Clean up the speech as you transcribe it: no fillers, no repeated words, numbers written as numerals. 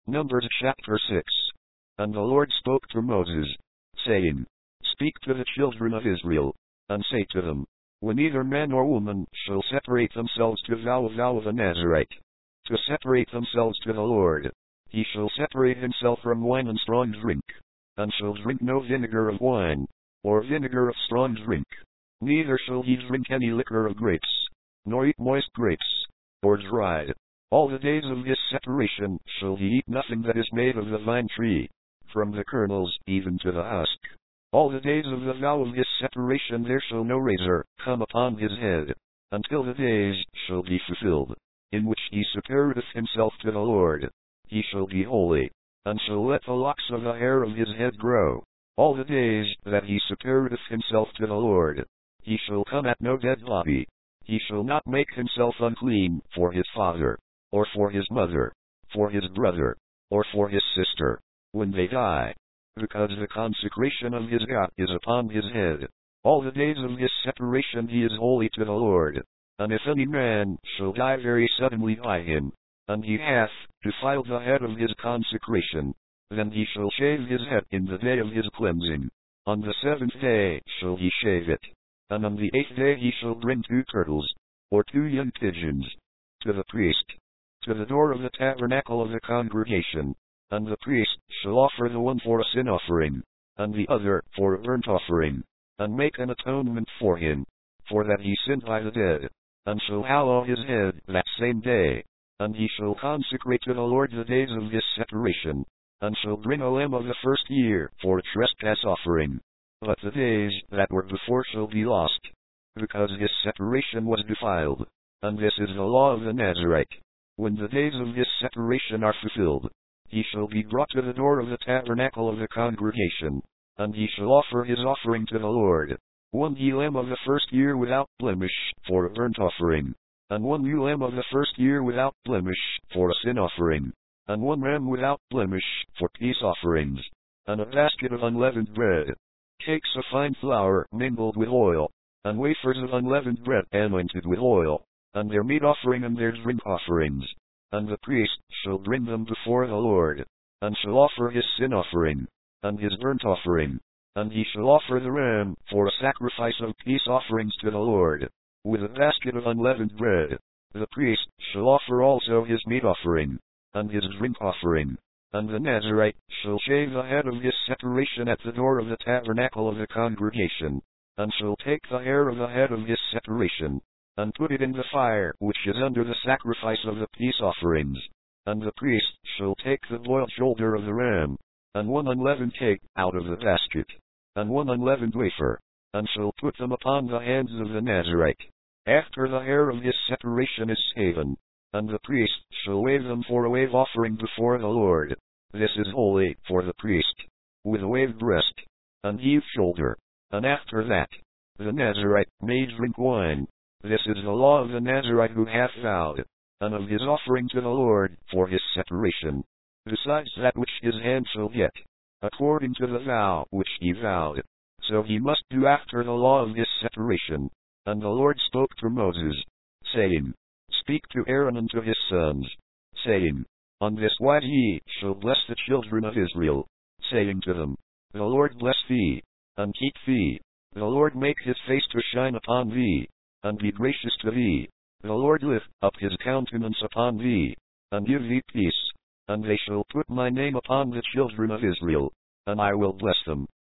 Numbers chapter 6. And the Lord spoke to Moses, saying, Speak to the children of Israel, and say to them, When either man or woman shall separate themselves to vow a vow of a Nazarite, to separate themselves to the Lord, he shall separate himself from wine and strong drink, and shall drink no vinegar of wine, or vinegar of strong drink. Neither shall he drink any liquor of grapes, nor eat moist grapes, or dried. All the days of his separation shall he eat nothing that is made of the vine tree, from the kernels even to the husk. All the days of the vow of his separation there shall no razor come upon his head, until the days shall be fulfilled, in which he separateth himself to the Lord. He shall be holy, and shall let the locks of the hair of his head grow. All the days that he separateth himself to the Lord, he shall come at no dead body. He shall not make himself unclean for his father, or for his mother, for his brother, or for his sister, when they die, because the consecration of his God is upon his head. All the days of his separation he is holy to the Lord. And if any man shall die very suddenly by him, and he hath defiled the head of his consecration, then he shall shave his head in the day of his cleansing. On the 7th day shall he shave it. And on the 8th day he shall bring 2 turtles, or 2 young pigeons, to the priest, to the door of the tabernacle of the congregation. And the priest shall offer the one for a sin offering, and the other for a burnt offering, and make an atonement for him, for that he sinned by the dead, and shall hallow his head that same day. And he shall consecrate to the Lord the days of his separation, and shall bring a lamb of the first year for a trespass offering. But the days that were before shall be lost, because his separation was defiled. And this is the law of the Nazarite. When the days of his separation are fulfilled, he shall be brought to the door of the tabernacle of the congregation, and he shall offer his offering to the Lord, 1 ewe lamb of the first year without blemish for a burnt offering, and 1 ewe lamb of the first year without blemish for a sin offering, and 1 ram without blemish for peace offerings, and a basket of unleavened bread, cakes of fine flour mingled with oil, and wafers of unleavened bread anointed with oil, and their meat offering and their drink offerings. And the priest shall bring them before the Lord, and shall offer his sin offering, and his burnt offering, and he shall offer the ram for a sacrifice of peace offerings to the Lord, with a basket of unleavened bread. The priest shall offer also his meat offering, and his drink offering. And the Nazarite shall shave the head of his separation at the door of the tabernacle of the congregation, and shall take the hair of the head of his separation, and put it in the fire which is under the sacrifice of the peace offerings. And the priest shall take the boiled shoulder of the ram, and 1 unleavened cake out of the basket, and 1 unleavened wafer, and shall put them upon the hands of the Nazarite, after the hair of his separation is shaven. And the priest shall wave them for a wave offering before the Lord. This is holy for the priest, with a waved breast, and heaved shoulder. And after that, the Nazarite may drink wine. This is the law of the Nazarite who hath vowed, and of his offering to the Lord for his separation, besides that which his hand shall get, according to the vow which he vowed. So he must do after the law of his separation. And the Lord spoke to Moses, saying, Speak to Aaron and to his sons, saying, On this wise ye shall bless the children of Israel, saying to them, The Lord bless thee, and keep thee. The Lord make his face to shine upon thee, and be gracious to thee. The Lord lift up his countenance upon thee, and give thee peace. And they shall put my name upon the children of Israel, and I will bless them.